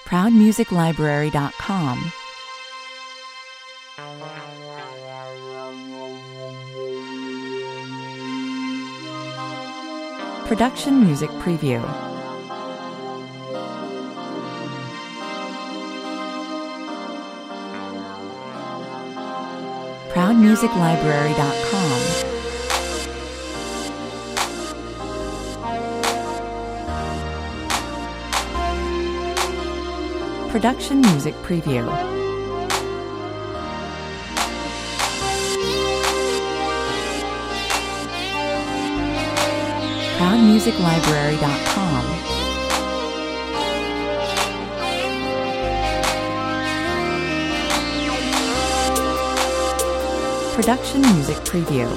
ProudMusicLibrary.com. Production Music Preview. ProudMusicLibrary.com. Production Music Preview. ProudMusicLibrary.com. Production Music Preview.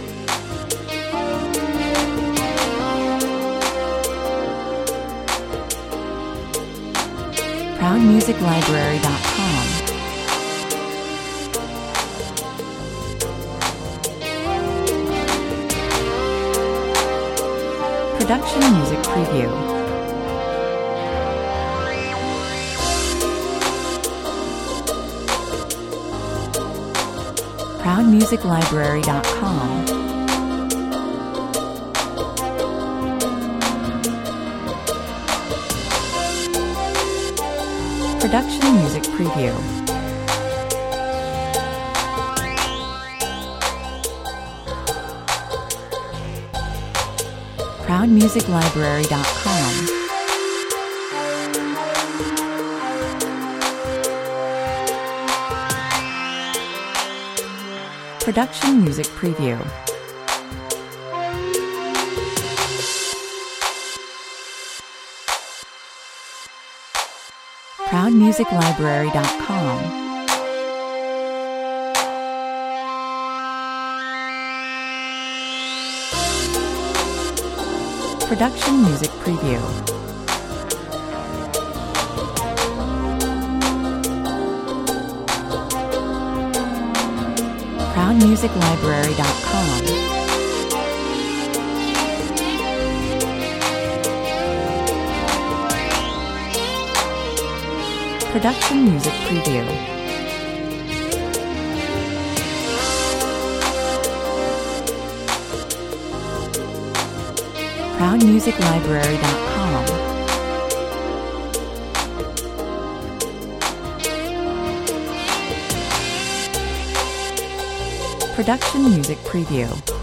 ProudMusicLibrary.com. Production Music Preview. ProudMusicLibrary.com. Production Music Preview. ProudMusicLibrary.com. Production Music Preview. ProudMusicLibrary.com. Production Music Preview. ProudMusicLibrary.com. Production Music Preview. ProudMusicLibrary.com. Production Music Preview.